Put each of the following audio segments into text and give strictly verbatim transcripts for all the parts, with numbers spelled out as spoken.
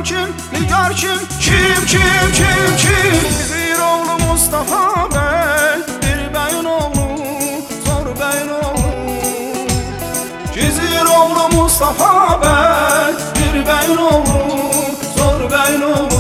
kim, Nigar kim, kim, kim, kim, kim? Gizir oğlu Mustafa Bey, bir beyin oğlu, zor beyin oğlu. Gizir oğlu Mustafa Bey, bir beyin oğlu, zor beyin oğlu.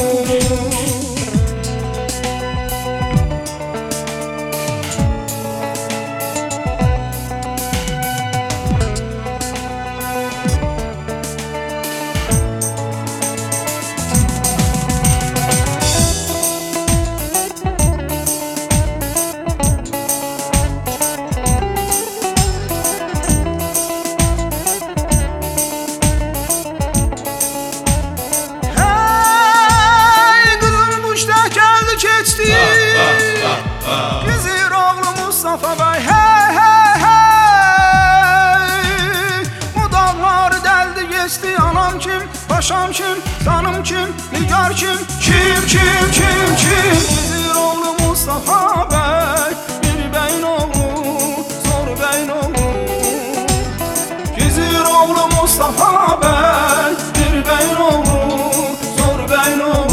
Gizir oğlu Mustafa Bey, hey hey hey. Bu dağlar deldi geçti, anam kim, paşam kim, canım kim, Nigar kim, kim, kim, kim, kim? Gizir oğlu Mustafa Bey, bir beyin oğlu, zor beyin oğlu. Gizir oğlu Mustafa Bey, bir beyin oğlu, zor beyin oğlu.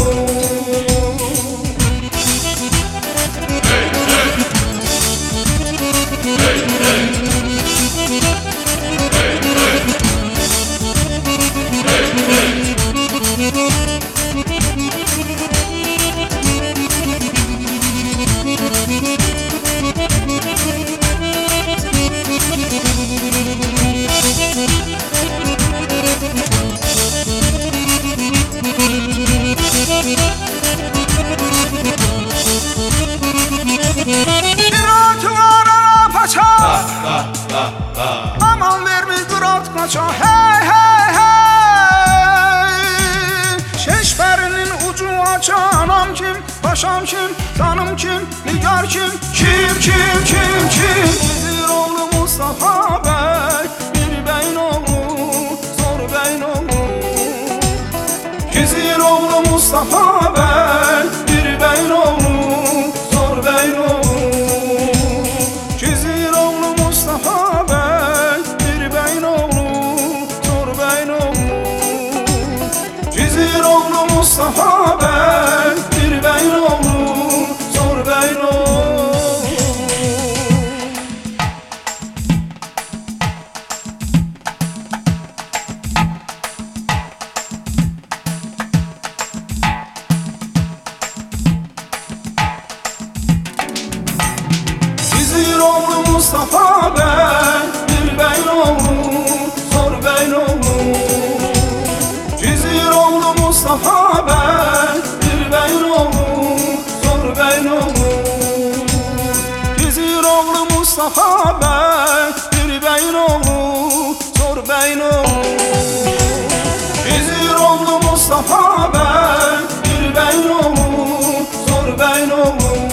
Aman verme kırat kaça, hey hey hey. Şeşberinin ucu aça, anam kim, paşam kim, canım kim, Nigar kim, kim, kim, kim, kim? Gizir oğlu Mustafa Bey, bir beyin oğlu, zor beyin oğlu. Gizir oğlu Mustafa Bey, bir beyin oğlu, zor beyin oğlu. Gizir oğlu Mustafa Bey, bir beyin oğlu, zor beyin oğlu. Gizir oğlu Mustafa Bey, bir beyin oğlu, zor beyin oğlu. Gizir oğlu Mustafa Bey, bir beyin oğlu, zor beyin oğlu. Gizir oğlu Mustafa Bey, bir beyin oğlu, zor beyin oğlu. Gizir oğlu Mustafa Bey, bir beyin oğlu, zor beyin oğlu. Gizir oğlu Mustafa Bey, bir beyin oğlu, zor beyin oğlu.